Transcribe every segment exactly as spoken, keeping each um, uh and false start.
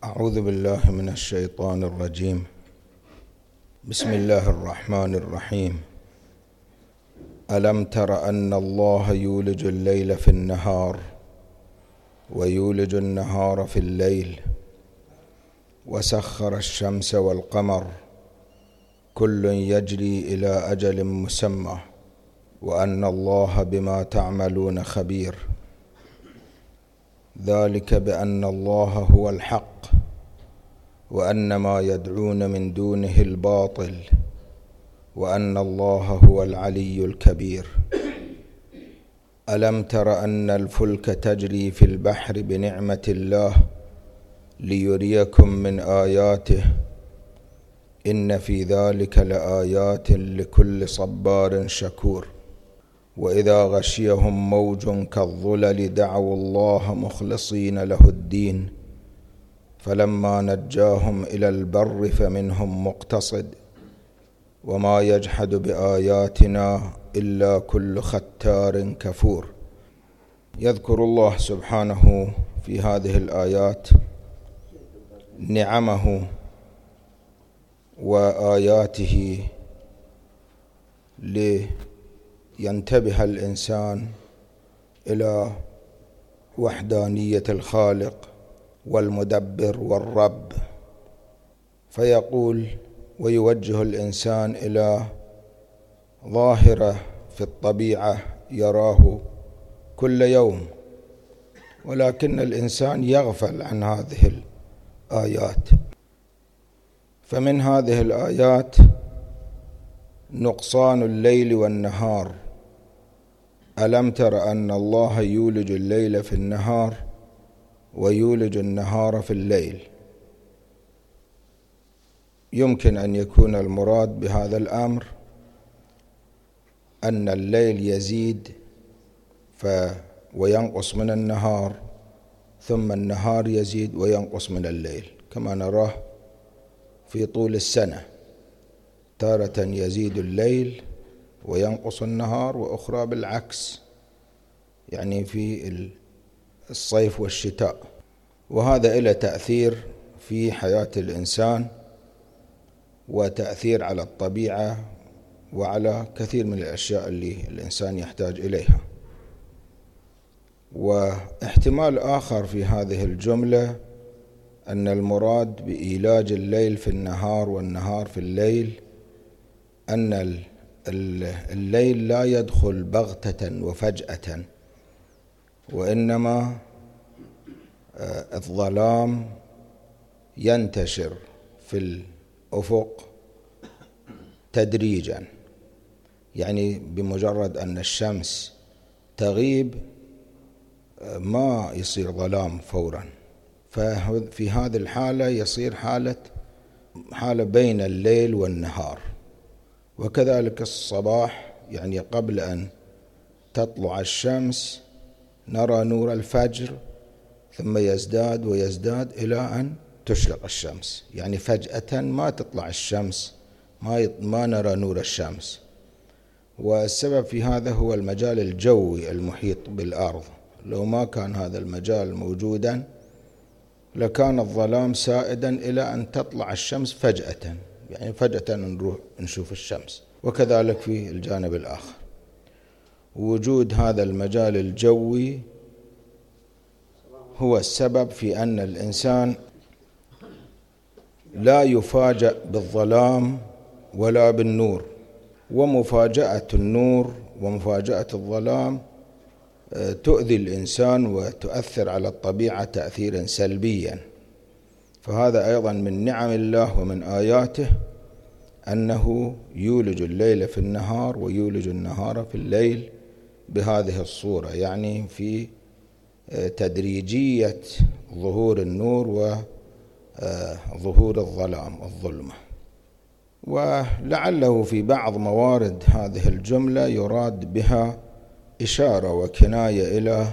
أعوذ بالله من الشيطان الرجيم. بسم الله الرحمن الرحيم. ألم تر أن الله يولج الليل في النهار ويولج النهار في الليل وسخر الشمس والقمر كل يجري إلى أجل مسمى وأن الله بما تعملون خبير. ذلك بأن الله هو الحق وأن ما يدعون من دونه الباطل وأن الله هو العلي الكبير. ألم تر أن الفلك تجري في البحر بنعمة الله ليريكم من آياته إن في ذلك لآيات لكل صبار شكور. وإذا غشيهم موج كالظلل دعوا الله مخلصين له الدين فلما نجاهم إلى البر فمنهم مقتصد وما يجحد بآياتنا إلا كل ختار كفور. يذكر الله سبحانه في هذه الآيات نعمه وآياته لينتبه الإنسان إلى وحدانية الخالق والمدبر والرب، فيقول ويوجه الإنسان إلى ظاهرة في الطبيعة يراه كل يوم، ولكن الإنسان يغفل عن هذه الآيات. فمن هذه الآيات نقصان الليل والنهار. ألم تر أن الله يولج الليل في النهار ويولج النهار في الليل. يمكن أن يكون المراد بهذا الأمر أن الليل يزيد ف وينقص من النهار، ثم النهار يزيد وينقص من الليل، كما نراه في طول السنة، تارة يزيد الليل وينقص النهار، وأخرى بالعكس، يعني في الصيف والشتاء. وهذا له تأثير في حياة الإنسان وتأثير على الطبيعة وعلى كثير من الأشياء اللي الإنسان يحتاج إليها. واحتمال آخر في هذه الجملة أن المراد بإيلاج الليل في النهار والنهار في الليل أن الليل لا يدخل بغتة وفجأة، وإنما الظلام ينتشر في الأفق تدريجا، يعني بمجرد أن الشمس تغيب ما يصير ظلام فورا، ففي هذه الحالة يصير حالة حالة بين الليل والنهار. وكذلك الصباح، يعني قبل أن تطلع الشمس نرى نور الفجر، ثم يزداد ويزداد إلى أن تشرق الشمس، يعني فجأة ما تطلع الشمس، ما ما نرى نور الشمس. والسبب في هذا هو المجال الجوي المحيط بالأرض. لو ما كان هذا المجال موجودا لكان الظلام سائدا إلى أن تطلع الشمس فجأة، يعني فجأة نروح نشوف الشمس. وكذلك في الجانب الآخر، وجود هذا المجال الجوي هو السبب في أن الإنسان لا يفاجأ بالظلام ولا بالنور. ومفاجأة النور ومفاجأة الظلام تؤذي الإنسان وتؤثر على الطبيعة تأثيرا سلبيا. فهذا أيضا من نعم الله ومن آياته أنه يولج الليل في النهار ويولج النهار في الليل بهذه الصورة، يعني في تدريجية ظهور النور وظهور الظلام والظلمة. ولعله في بعض موارد هذه الجملة يراد بها إشارة وكناية إلى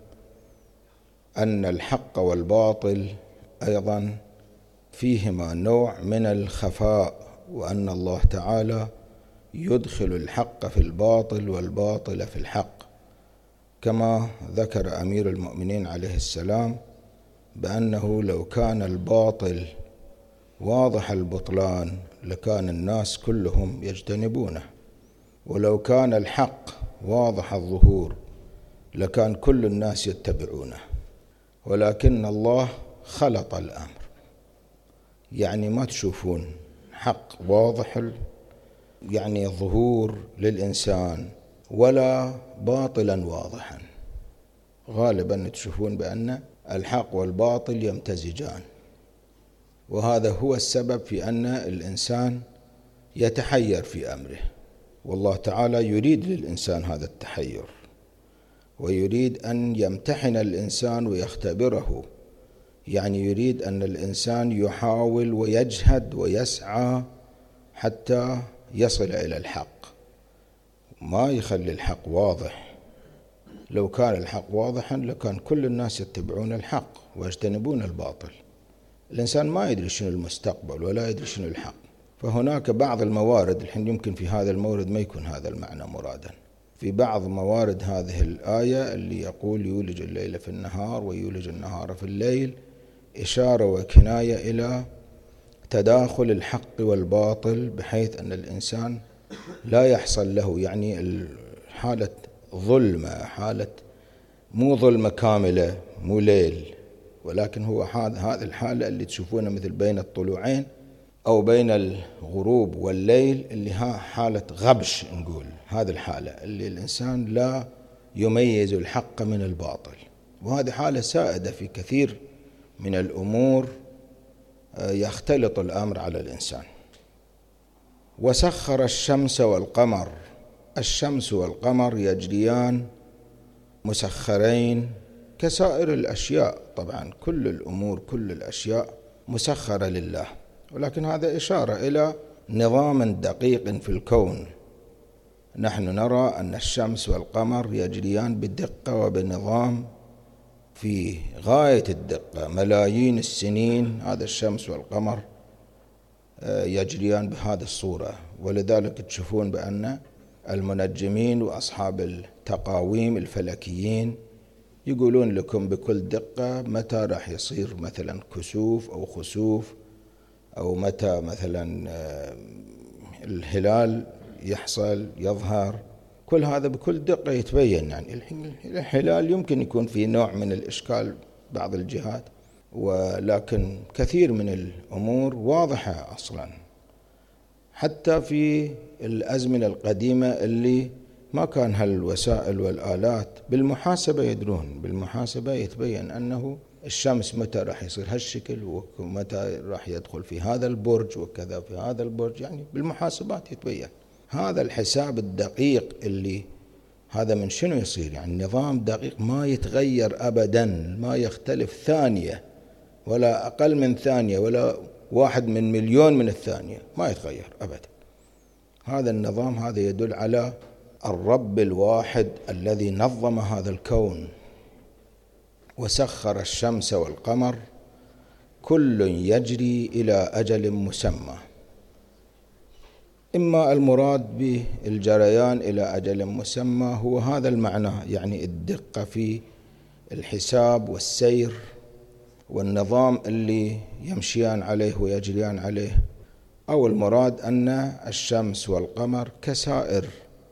أن الحق والباطل أيضا فيهما نوع من الخفاء، وأن الله تعالى يدخل الحق في الباطل والباطل في الحق، كما ذكر أمير المؤمنين عليه السلام بأنه لو كان الباطل واضح البطلان لكان الناس كلهم يجتنبونه، ولو كان الحق واضح الظهور لكان كل الناس يتبعونه، ولكن الله خلط الأمر، يعني ما تشوفون حق واضح يعني ظهور للإنسان ولا باطلا واضحا، غالبا تشوفون بأن الحق والباطل يمتزجان، وهذا هو السبب في أن الإنسان يتحير في أمره، والله تعالى يريد للإنسان هذا التحير، ويريد أن يمتحن الإنسان ويختبره، يعني يريد أن الإنسان يحاول ويجهد ويسعى حتى يصل إلى الحق، ما يخلي الحق واضح. لو كان الحق واضحا لكان كل الناس يتبعون الحق ويجتنبون الباطل. الإنسان ما يدري شنو المستقبل ولا يدري شنو الحق، فهناك بعض الموارد، الحين يمكن في هذا المورد ما يكون هذا المعنى مرادا، في بعض موارد هذه الآية اللي يقول يولج الليل في النهار ويولج النهار في الليل، إشارة وكناية إلى تداخل الحق والباطل، بحيث أن الإنسان لا يحصل له يعني حالة ظلمة، حالة مو ظلمة كاملة مو ليل، ولكن هو هذه الحالة اللي تشوفونها مثل بين الطلوعين أو بين الغروب والليل، اللي ها حالة غبش نقول، هذه الحالة اللي الإنسان لا يميز الحق من الباطل، وهذه حالة سائدة في كثير من الأمور، يختلط الأمر على الإنسان. وسخر الشمس والقمر، الشمس والقمر يجريان مسخرين كسائر الأشياء، طبعا كل الأمور كل الأشياء مسخرة لله، ولكن هذا إشارة إلى نظام دقيق في الكون. نحن نرى أن الشمس والقمر يجريان بدقة وبنظام في غاية الدقة، ملايين السنين هذا الشمس والقمر يجريان بهذه الصورة، ولذلك تشوفون بأن المنجمين وأصحاب التقاويم الفلكيين يقولون لكم بكل دقة متى راح يصير مثلا كسوف أو خسوف، أو متى مثلا الهلال يحصل يظهر، كل هذا بكل دقة يتبين. يعني الهلال يمكن يكون في نوع من الإشكال بعض الجهات، ولكن كثير من الأمور واضحة أصلا، حتى في الأزمنة القديمة اللي ما كان هالوسائل والآلات، بالمحاسبة يدرون، بالمحاسبة يتبين أنه الشمس متى راح يصير هالشكل ومتى راح يدخل في هذا البرج وكذا في هذا البرج، يعني بالمحاسبات يتبين. هذا الحساب الدقيق اللي هذا من شنو يصير؟ يعني نظام دقيق ما يتغير أبدا، ما يختلف ثانية ولا أقل من ثانية ولا واحد من مليون من الثانية، ما يتغير أبدا. هذا النظام هذا يدل على الرب الواحد الذي نظم هذا الكون. وسخر الشمس والقمر كل يجري إلى أجل مسمى، إما المراد بالجريان إلى أجل مسمى هو هذا المعنى، يعني الدقة في الحساب والسير والنظام اللي يمشيان عليه ويجريان عليه، أو المراد أن الشمس والقمر كسائر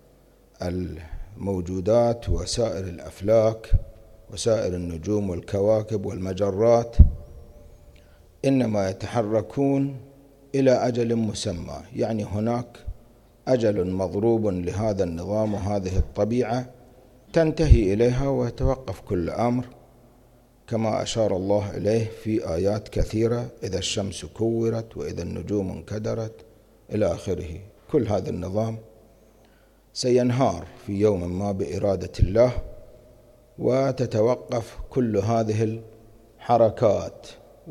الموجودات وسائر الأفلاك وسائر النجوم والكواكب والمجرات إنما يتحركون إلى أجل مسمى، يعني هناك أجل مضروب لهذا النظام وهذه الطبيعة تنتهي إليها ويتوقف كل أمر، كما أشار الله إليه في آيات كثيرة: إذا الشمس كورت وإذا النجوم انكدرت إلى آخره. كل هذا النظام سينهار في يوم ما بإرادة الله، وتتوقف كل هذه الحركات،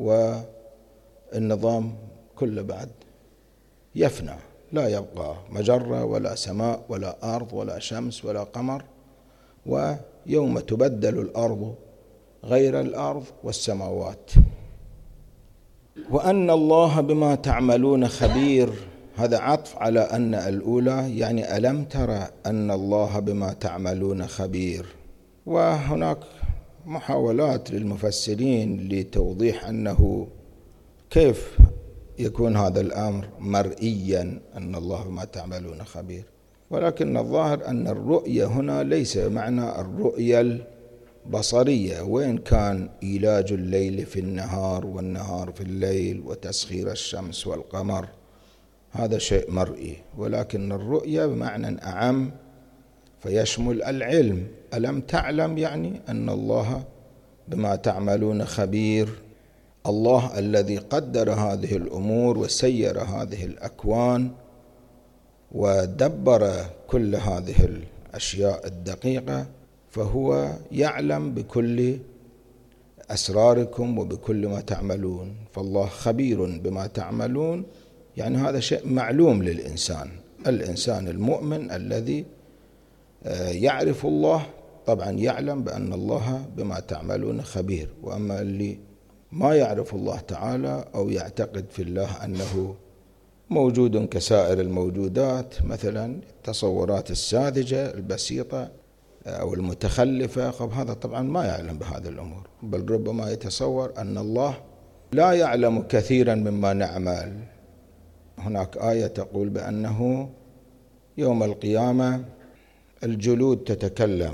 والنظام كله بعد يفنى، لا يبقى مجرة ولا سماء ولا أرض ولا شمس ولا قمر. ويوم تبدل الأرض غير الأرض والسماوات. وأن الله بما تعملون خبير، هذا عطف على أن الأولى، يعني ألم ترى أن الله بما تعملون خبير. وهناك محاولات للمفسرين لتوضيح أنه كيف يكون هذا الأمر مرئيا أن الله بما تعملون خبير، ولكن الظاهر أن الرؤية هنا ليس معنى الرؤية البصرية، وإن كان إيلاج الليل في النهار والنهار في الليل وتسخير الشمس والقمر هذا شيء مرئي، ولكن الرؤية بمعنى أعم فيشمل العلم. ألم تعلم يعني أن الله بما تعملون خبير. الله الذي قدر هذه الأمور وسير هذه الأكوان ودبر كل هذه الأشياء الدقيقة، فهو يعلم بكل أسراركم وبكل ما تعملون، فالله خبير بما تعملون، يعني هذا شيء معلوم للإنسان. الإنسان المؤمن الذي يعرف الله طبعا يعلم بأن الله بما تعملون خبير، وأما اللي ما يعرف الله تعالى أو يعتقد في الله أنه موجود كسائر الموجودات، مثلا التصورات الساذجة البسيطة أو المتخلفة، طب هذا طبعا ما يعلم بهذه الأمور، بل ربما يتصور أن الله لا يعلم كثيرا مما نعمل. هناك آية تقول بأنه يوم القيامة الجلود تتكلم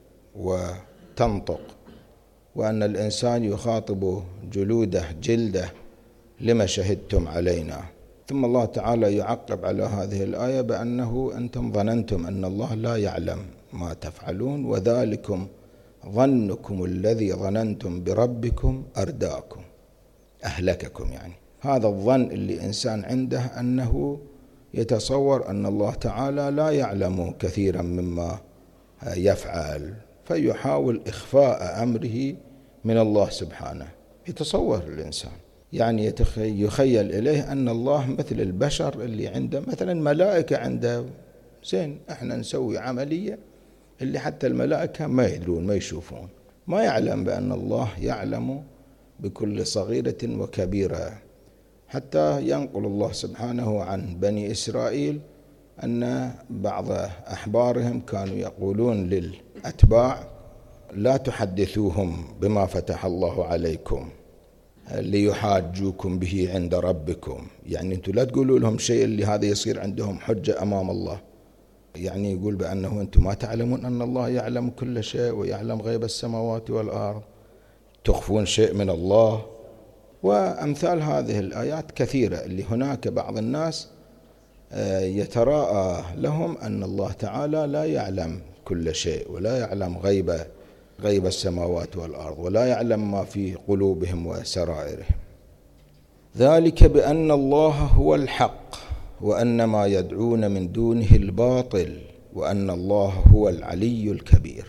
وتنطق، وأن الإنسان يخاطب جلوده جلده لما شهدتم علينا. ثم الله تعالى يعقب على هذه الآية بأنه أنتم ظننتم أن الله لا يعلم ما تفعلون وذلكم ظنكم الذي ظننتم بربكم أرداكم، أهلككم. يعني هذا الظن اللي إنسان عنده أنه يتصور أن الله تعالى لا يعلم كثيرا مما يفعل، فيحاول إخفاء أمره من الله سبحانه. يتصور الإنسان يعني يخيل إليه أن الله مثل البشر اللي عنده مثلا ملائكة عنده، زين احنا نسوي عملية اللي حتى الملائكة ما يدرون ما يشوفون، ما يعلم بأن الله يعلم بكل صغيرة وكبيرة. حتى ينقل الله سبحانه عن بني إسرائيل أن بعض أحبارهم كانوا يقولون للأتباع لا تحدثوهم بما فتح الله عليكم ليحاجوكم به عند ربكم، يعني أنتم لا تقولوا لهم شيء اللي هذا يصير عندهم حجة أمام الله. يعني يقول بأنه أنتم ما تعلمون أن الله يعلم كل شيء ويعلم غيب السماوات والأرض، تخفون شيء من الله. وأمثال هذه الآيات كثيرة اللي هناك بعض الناس يتراءى لهم أن الله تعالى لا يعلم كل شيء ولا يعلم غيب غيب السماوات والأرض ولا يعلم ما في قلوبهم وسرائرهم. ذلك بأن الله هو الحق وأن ما يدعون من دونه الباطل وأن الله هو العلي الكبير.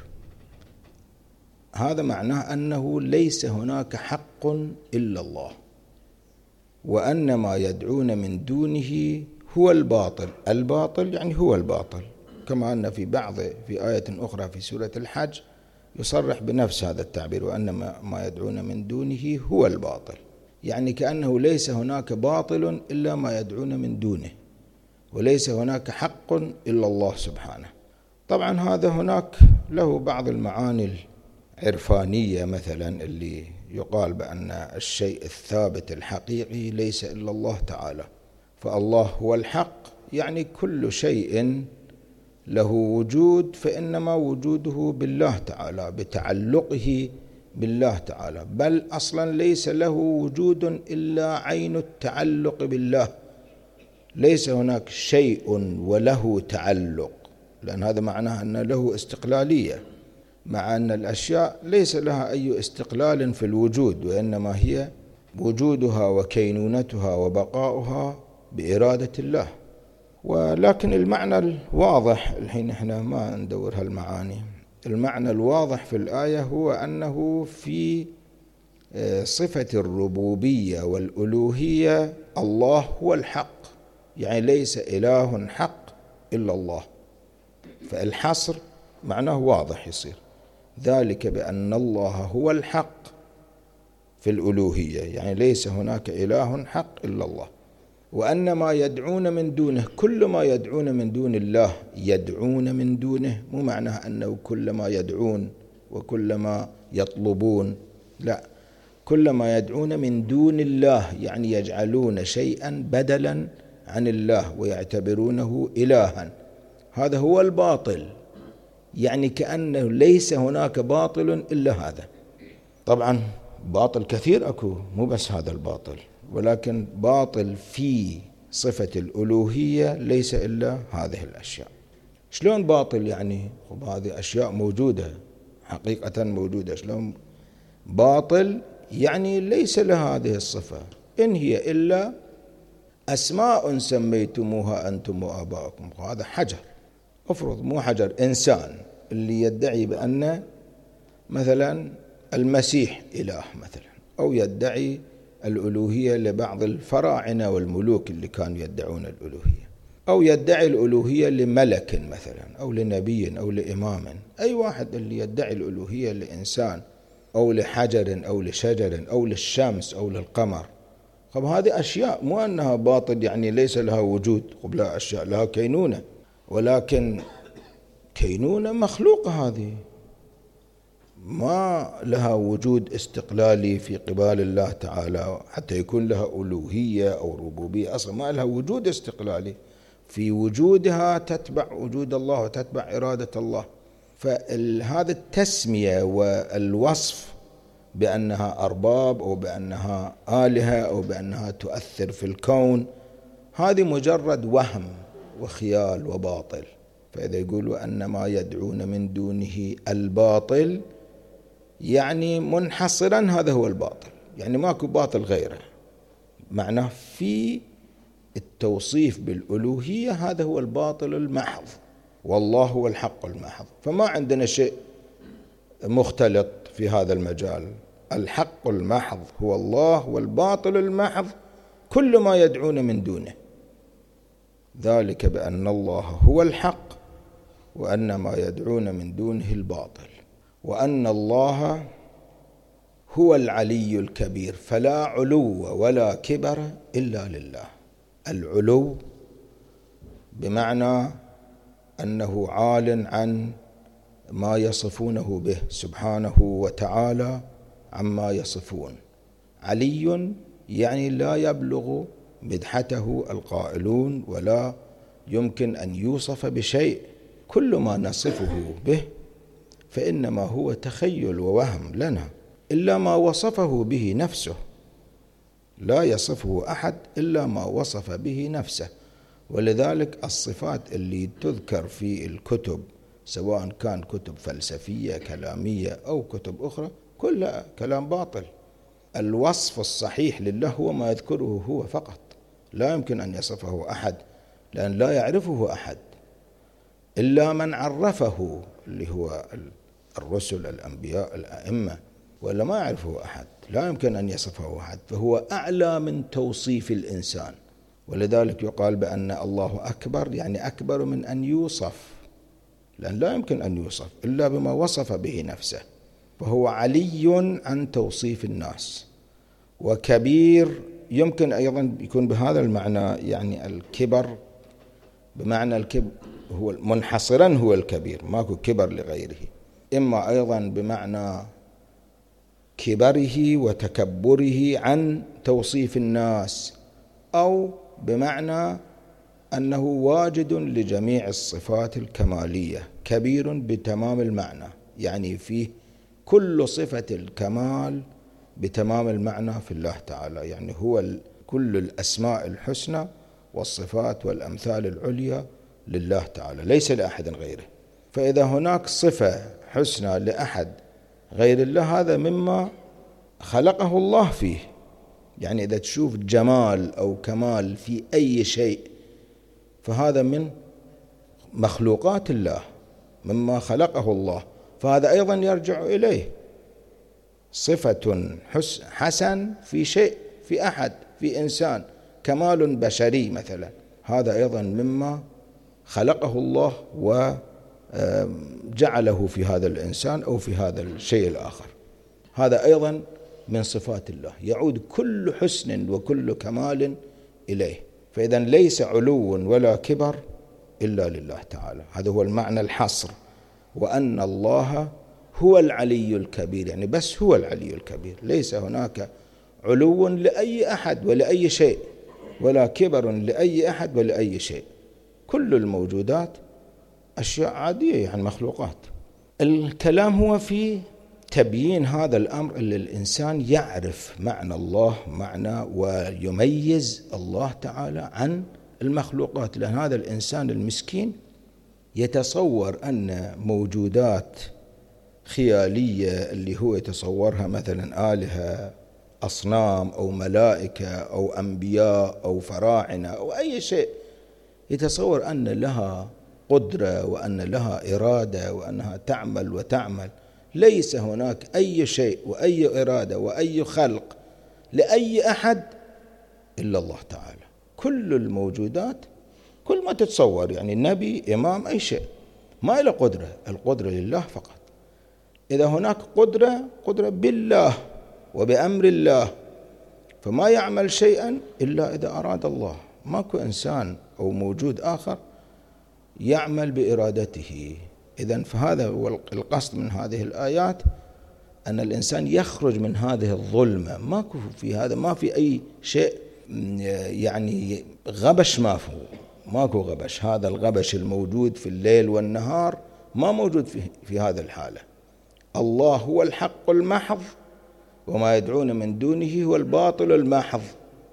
هذا معناه أنه ليس هناك حق إلا الله، وأن ما يدعون من دونه هو الباطل. الباطل يعني هو الباطل، كما أن في بعض في آية أخرى في سورة الحج يصرح بنفس هذا التعبير، وأن ما يدعون من دونه هو الباطل، يعني كأنه ليس هناك باطل إلا ما يدعون من دونه، وليس هناك حق إلا الله سبحانه. طبعا هذا هناك له بعض المعاني العرفانية، مثلا اللي يقال بأن الشيء الثابت الحقيقي ليس إلا الله تعالى، فالله هو الحق يعني كل شيء له وجود فإنما وجوده بالله تعالى بتعلقه بالله تعالى، بل أصلا ليس له وجود إلا عين التعلق بالله، ليس هناك شيء وله تعلق، لأن هذا معناه أن له استقلالية، مع أن الأشياء ليس لها أي استقلال في الوجود، وإنما هي وجودها وكينونتها وبقاؤها بإرادة الله. ولكن المعنى الواضح الحين احنا ما ندور هالمعاني، المعنى الواضح في الآية هو أنه في صفة الربوبية والألوهية الله هو الحق، يعني ليس إله حق إلا الله، فالحصر معناه واضح يصير. ذلك بأن الله هو الحق في الألوهية، يعني ليس هناك إله حق إلا الله، وأن ما يدعون من دونه كل ما يدعون من دون الله يدعون من دونه، مو معناه أنه كل ما يدعون وكلما يطلبون، لا، كلما يدعون من دون الله، يعني يجعلون شيئا بدلا عن الله ويعتبرونه إلها. هذا هو الباطل، يعني كأنه ليس هناك باطل إلا هذا. طبعا باطل كثير أكو، مو بس هذا الباطل، ولكن باطل في صفة الألوهية ليس إلا هذه الأشياء. شلون باطل يعني؟ هذه أشياء موجودة حقيقة موجودة، شلون باطل يعني ليس لها هذه الصفة، إن هي إلا أسماء سميتموها أنتم وآباؤكم. هذا حجر، أفرض مو حجر، إنسان اللي يدعي بأن مثلا المسيح إله مثلا، أو يدعي الألوهية لبعض الفراعنة والملوك اللي كانوا يدعون الألوهية، أو يدعي الألوهية لملك مثلا، أو لنبي أو لإمام. أي واحد اللي يدعي الألوهية لإنسان أو لحجر أو لشجر أو للشمس أو للقمر، طب هذه أشياء مو أنها باطل يعني ليس لها وجود، لا، أشياء لها كينونة، ولكن كينونة مخلوقة، هذه ما لها وجود استقلالي في قبال الله تعالى حتى يكون لها ألوهية أو ربوبية، أصلا ما لها وجود استقلالي، في وجودها تتبع وجود الله وتتبع إرادة الله. فهذا التسمية والوصف بأنها أرباب أو بأنها آلهة أو بأنها تؤثر في الكون، هذه مجرد وهم وخيال وباطل. فإذا يقولوا أن ما يدعون من دونه الباطل، يعني منحصرا هذا هو الباطل، يعني ماكو باطل غيره، معناه في التوصيف بالألوهية هذا هو الباطل المحض، والله هو الحق المحض. فما عندنا شيء مختلط في هذا المجال، الحق المحض هو الله، والباطل المحض كل ما يدعون من دونه، ذلك بأن الله هو الحق وأن ما يدعون من دونه الباطل، وأن الله هو العلي الكبير، فلا علو ولا كبر إلا لله. العلو بمعنى أنه عال عن ما يصفونه به سبحانه وتعالى عما يصفون، علي يعني لا يبلغ مدحته القائلون ولا يمكن أن يوصف بشيء، كل ما نصفه به فإنما هو تخيل ووهم لنا، إلا ما وصفه به نفسه، لا يصفه أحد إلا ما وصف به نفسه. ولذلك الصفات اللي تذكر في الكتب سواء كان كتب فلسفية كلامية أو كتب أخرى كلها كلام باطل. الوصف الصحيح لله هو ما يذكره هو فقط، لا يمكن أن يصفه أحد، لأن لا يعرفه أحد إلا من عرفه، اللي هو الرسل الأنبياء الأئمة، ولا ما يعرفه أحد، لا يمكن أن يصفه أحد، فهو أعلى من توصيف الإنسان. ولذلك يقال بأن الله أكبر، يعني أكبر من أن يوصف، لأن لا يمكن أن يوصف إلا بما وصف به نفسه، فهو علي عن توصيف الناس. وكبير يمكن أيضا يكون بهذا المعنى، يعني الكبر بمعنى الكبر هو منحصرا هو الكبير، ماكو كبر لغيره، إما أيضا بمعنى كبره وتكبره عن توصيف الناس، أو بمعنى أنه واجد لجميع الصفات الكمالية، كبير بتمام المعنى، يعني فيه كل صفة الكمال بتمام المعنى في الله تعالى، يعني هو كل الأسماء الحسنى والصفات والأمثال العليا لله تعالى، ليس لأحد غيره. فإذا هناك صفة حسنى لأحد غير الله، هذا مما خلقه الله فيه. يعني إذا تشوف جمال أو كمال في أي شيء فهذا من مخلوقات الله، مما خلقه الله، فهذا أيضا يرجع إليه. صفة حسن في شيء، في أحد، في إنسان، كمال بشري مثلا، هذا أيضا مما خلقه الله وجعله في هذا الإنسان أو في هذا الشيء الآخر، هذا أيضا من صفات الله، يعود كل حسن وكل كمال إليه. فإذا ليس علو ولا كبر إلا لله تعالى، هذا هو المعنى الحصر، وأن الله هو العلي الكبير، يعني بس هو العلي الكبير، ليس هناك علو لأي أحد ولأي شيء، ولا كبر لأي أحد ولأي شيء. كل الموجودات أشياء عادية، يعني مخلوقات. الكلام هو في تبيين هذا الأمر اللي الإنسان يعرف معنى الله، معنى ويميز الله تعالى عن المخلوقات. لأن هذا الإنسان المسكين يتصور أن موجودات خيالية اللي هو يتصورها مثلا آلهة، أصنام أو ملائكة أو أنبياء أو فراعنة أو أي شيء، يتصور أن لها قدرة وأن لها إرادة وأنها تعمل وتعمل. ليس هناك أي شيء وأي إرادة وأي خلق لأي أحد إلا الله تعالى. كل الموجودات كل ما تتصور، يعني نبي، إمام، أي شيء ما له قدرة، القدرة لله فقط. إذا هناك قدرة، قدرة بالله وبأمر الله، فما يعمل شيئا إلا إذا أراد الله. ماكو إنسان أو موجود آخر يعمل بإرادته. إذن فهذا هو القصد من هذه الآيات، أن الإنسان يخرج من هذه الظلمة. ماكو في هذا، ما في أي شيء يعني غبش، ما فيه ماكو غبش. هذا الغبش الموجود في الليل والنهار ما موجود في, في هذه الحالة. الله هو الحق المحض، وما يدعون من دونه هو الباطل المحض.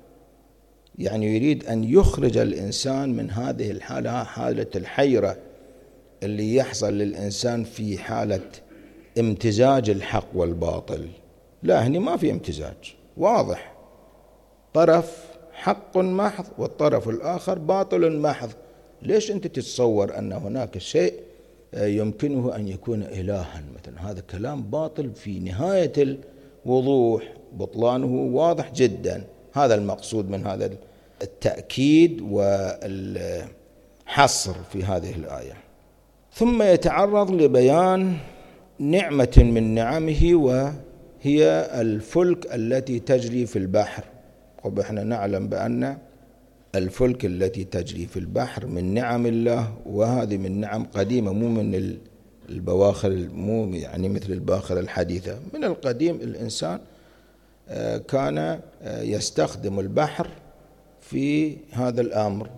يعني يريد أن يخرج الإنسان من هذه الحالة، حالة الحيرة اللي يحصل للإنسان في حالة امتزاج الحق والباطل. لا، هنا ما في امتزاج، واضح، طرف حق محض والطرف الآخر باطل محض. ليش أنت تتصور أن هناك شيء يمكنه أن يكون إلها مثلا؟ هذا كلام باطل في نهاية الوضوح، بطلانه واضح جدا. هذا المقصود من هذا التأكيد والحصر في هذه الآية. ثم يتعرض لبيان نعمة من نعمه، وهي الفلك التي تجري في البحر. ونحن نعلم بأن الفلك التي تجري في البحر من نعم الله، وهذه من نعم قديمة، مو من البواخر، مو يعني مثل الباخرة الحديثة. من القديم الإنسان كان يستخدم البحر في هذا الأمر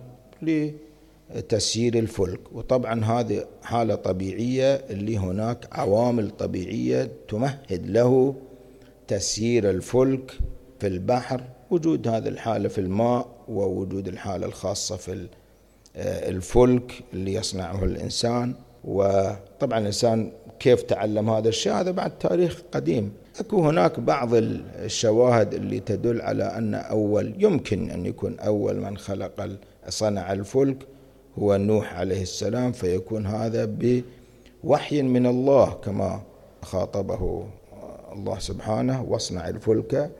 لتسيير الفلك. وطبعا هذه حالة طبيعية، اللي هناك عوامل طبيعية تمهد له تسيير الفلك في البحر. وجود هذه الحالة في الماء، ووجود الحالة الخاصة في الفلك اللي يصنعه الإنسان. وطبعا الإنسان كيف تعلم هذا الشيء؟ هذا بعد تاريخ قديم. أكو هناك بعض الشواهد اللي تدل على أن أول يمكن أن يكون أول من خلق صنع الفلك هو نوح عليه السلام، فيكون هذا بوحي من الله كما خاطبه الله سبحانه: واصنع الفلك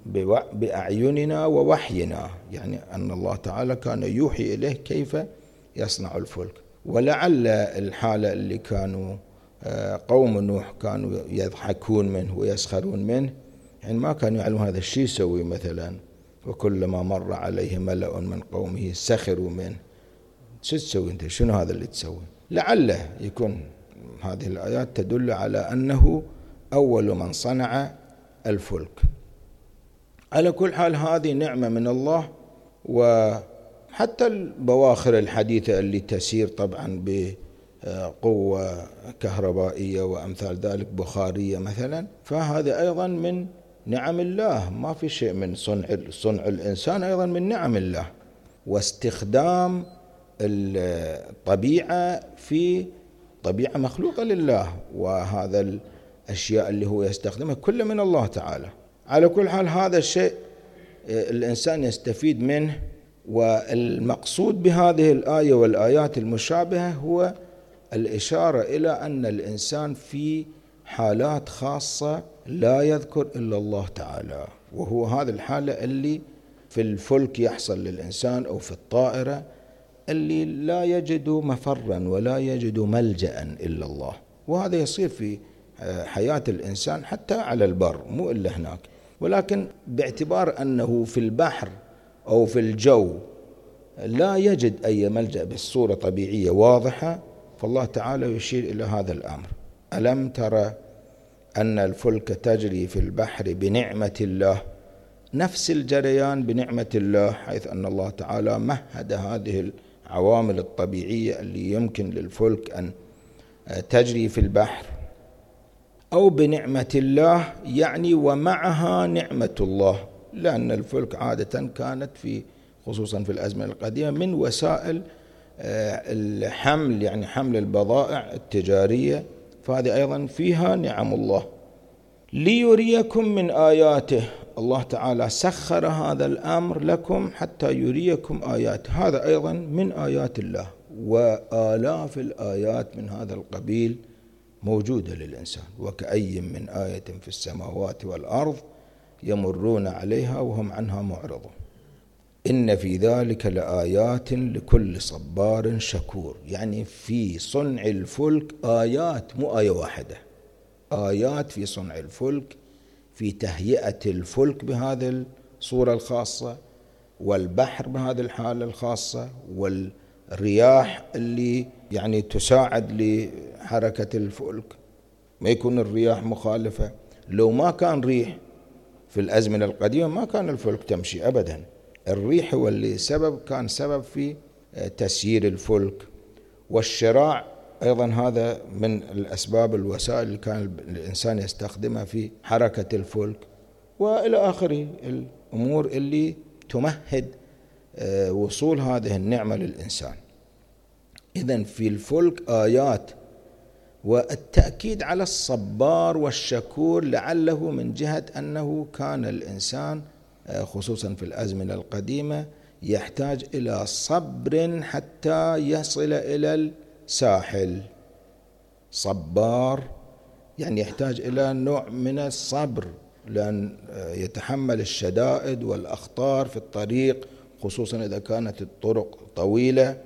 بأعيننا ووحينا. يعني أن الله تعالى كان يوحي إليه كيف يصنع الفلك. ولعل الحالة اللي كانوا قوم نوح كانوا يضحكون منه ويسخرون منه، يعني ما كانوا يعلمون هذا الشيء يسوي مثلا. وكلما مر عليه ملأ من قومه سخروا منه. شو تسوي انت؟ شنو هذا اللي تسوي؟ لعله يكون هذه الآيات تدل على أنه أول من صنع الفلك. على كل حال هذه نعمة من الله. وحتى البواخر الحديثة اللي تسير طبعا بقوة كهربائية وأمثال ذلك، بخارية مثلا، فهذا أيضا من نعم الله. ما في شيء من صنع صنع الإنسان، أيضا من نعم الله. واستخدام الطبيعة في طبيعة مخلوقة لله، وهذا الأشياء اللي هو يستخدمها كلها من الله تعالى. على كل حال هذا الشيء الإنسان يستفيد منه. والمقصود بهذه الآية والآيات المشابهة هو الإشارة إلى أن الإنسان في حالات خاصة لا يذكر إلا الله تعالى، وهو هذه الحالة اللي في الفلك يحصل للإنسان أو في الطائرة، اللي لا يجد مفرا ولا يجد ملجأ إلا الله. وهذا يصير في حياة الإنسان حتى على البر، مو إلا هناك. ولكن باعتبار أنه في البحر أو في الجو لا يجد أي ملجأ بالصورة طبيعية واضحة، فالله تعالى يشير إلى هذا الأمر: ألم ترى أن الفلك تجري في البحر بنعمة الله، نفس الجريان بنعمة الله، حيث أن الله تعالى مهد هذه العوامل الطبيعية اللي يمكن للفلك أن تجري في البحر، أو بنعمة الله يعني ومعها نعمة الله، لأن الفلك عادة كانت في خصوصا في الأزمنة القديمة من وسائل الحمل، يعني حمل البضائع التجارية، فهذه أيضا فيها نعم الله. ليريكم من آياته، الله تعالى سخر هذا الأمر لكم حتى يريكم آياته، هذا أيضا من آيات الله، وآلاف الآيات من هذا القبيل موجودة للإنسان. وكأي من آية في السماوات والأرض يمرون عليها وهم عنها معرضون، إن في ذلك لآيات لكل صبار شكور. يعني في صنع الفلك آيات، مو آية واحدة، آيات في صنع الفلك، في تهيئة الفلك بهذه الصورة الخاصة، والبحر بهذه الحالة الخاصة، والرياح اللي يعني تساعد لحركة الفلك، ما يكون الرياح مخالفة. لو ما كان ريح في الأزمنة القديمة ما كان الفلك تمشي أبدا، الريح هو اللي سبب كان سبب في تسيير الفلك. والشراع أيضا هذا من الأسباب الوسائل اللي كان الإنسان يستخدمها في حركة الفلك، وإلى آخره الأمور اللي تمهد وصول هذه النعمة للإنسان. إذن في الفلك آيات، والتأكيد على الصبار والشكور لعله من جهة أنه كان الإنسان خصوصا في الأزمنة القديمة يحتاج إلى صبر حتى يصل إلى الساحل. صبار يعني يحتاج إلى نوع من الصبر، لأن يتحمل الشدائد والأخطار في الطريق، خصوصا إذا كانت الطرق طويلة،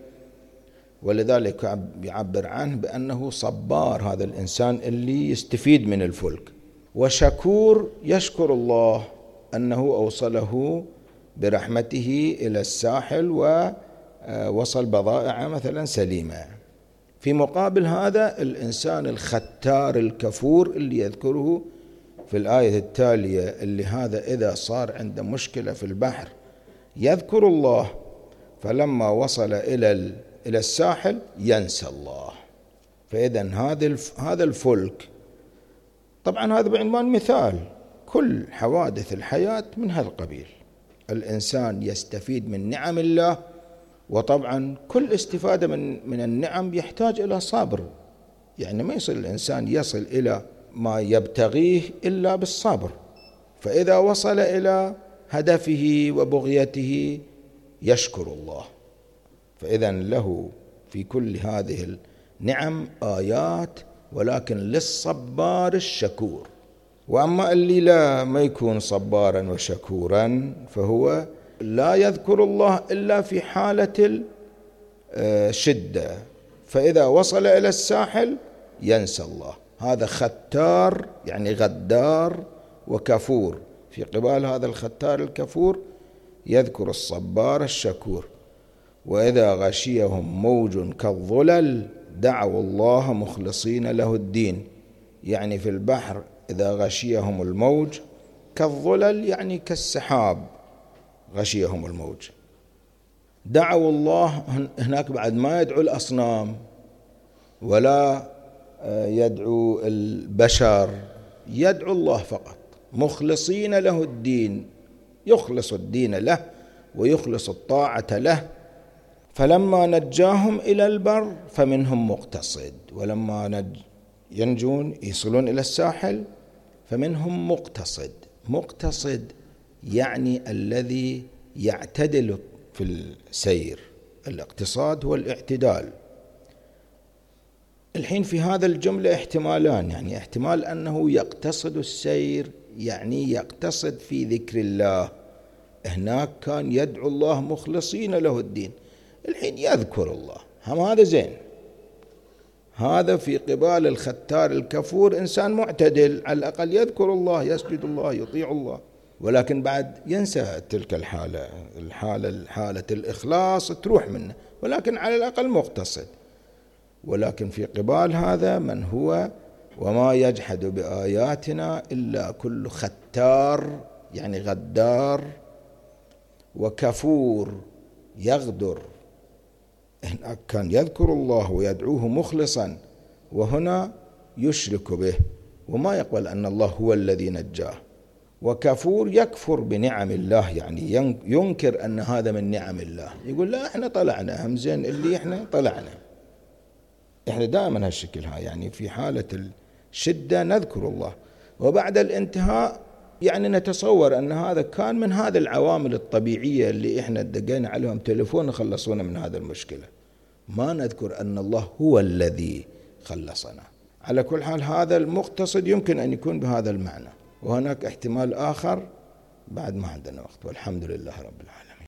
ولذلك يعبر عنه بأنه صبار، هذا الإنسان اللي يستفيد من الفلك. وشكور يشكر الله أنه أوصله برحمته إلى الساحل ووصل بضائع مثلا سليمة. في مقابل هذا الإنسان الختار الكفور اللي يذكره في الآية التالية، اللي هذا إذا صار عنده مشكلة في البحر يذكر الله، فلما وصل إلى إلى الساحل ينسى الله. فإذا هذا هذا الفلك، طبعا هذا بعنوان مثال، كل حوادث الحياة من هذا القبيل، الإنسان يستفيد من نعم الله، وطبعا كل استفادة من من النعم يحتاج إلى صبر، يعني ما يصل الإنسان يصل إلى ما يبتغيه إلا بالصبر. فإذا وصل إلى هدفه وبغيته يشكر الله. فإذا له في كل هذه النعم آيات، ولكن للصبار الشكور. وأما اللي لا ما يكون صبارا وشكورا فهو لا يذكر الله إلا في حالة الشدة، فإذا وصل إلى الساحل ينسى الله. هذا ختار يعني غدار وكفور. في قبال هذا الختار الكفور يذكر الصبار الشكور. وإذا غشيهم موج كالظلل دعوا الله مخلصين له الدين. يعني في البحر إذا غشيهم الموج كالظلل يعني كالسحاب غشيهم الموج، دعوا الله. هناك بعد ما يدعو الأصنام ولا يدعو البشر، يدعو الله فقط، مخلصين له الدين، يخلص الدين له ويخلص الطاعة له. فلما نجاهم إلى البر فمنهم مقتصد، ولما نج ينجون يصلون إلى الساحل فمنهم مقتصد. مقتصد يعني الذي يعتدل في السير، الاقتصاد هو الاعتدال. الحين في هذا الجملة احتمالان، يعني احتمال أنه يقتصد السير يعني يقتصد في ذكر الله، هناك كان يدعو الله مخلصين له الدين، الحين يذكر الله، هم هذا زين. هذا في قبال الختار الكفور إنسان معتدل، على الأقل يذكر الله، يسجد الله، يطيع الله، ولكن بعد ينسى تلك الحالة، الحالة حالة الإخلاص تروح منه، ولكن على الأقل مقتصد. ولكن في قبال هذا من هو وما يجحد بآياتنا إلا كل ختار يعني غدار، وكفور يغدر. هناك كان يذكر الله ويدعوه مخلصا، وهنا يشرك به وما يقبل أن الله هو الذي نجاه. وكفور يكفر بنعم الله، يعني ينكر أن هذا من نعم الله، يقول لا احنا طلعنا همزين اللي احنا طلعنا. احنا دائما هالشكل هاي، يعني في حالة الشدة نذكر الله، وبعد الانتهاء يعني نتصور أن هذا كان من هذه العوامل الطبيعية اللي احنا دقينا عليهم تليفون وخلصونا من هذا المشكلة. ما نذكر أن الله هو الذي خلصنا. على كل حال هذا المقتصد يمكن أن يكون بهذا المعنى، وهناك احتمال آخر بعد ما عندنا وقت، والحمد لله رب العالمين.